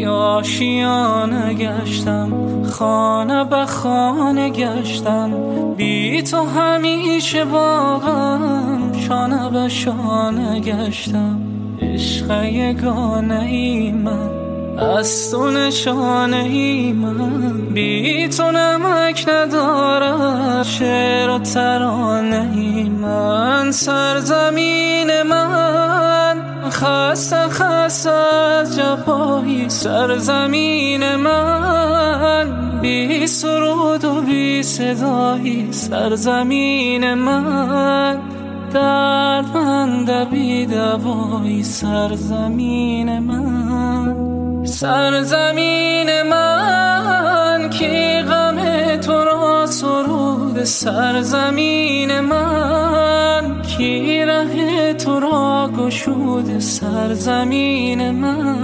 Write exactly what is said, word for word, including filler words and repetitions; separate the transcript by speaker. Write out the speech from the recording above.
Speaker 1: آشیانه گشتم، خانه به خانه گشتم، بی تو همیشه باغم شانه به شانه گشتم. عشق یگانه ای من، از تو نشانه ای من، بی تو نمک ندارد شعر و ترانه ای من. سرزمین من خسته خسته از جفایی، سرزمین من بی سرود و بی صدایی، سرزمین من دردمند بی دوایی، سرزمین من. سرزمین من کی غم تو را سرود، سرزمین من کی ره تو را گشود، سرزمین من.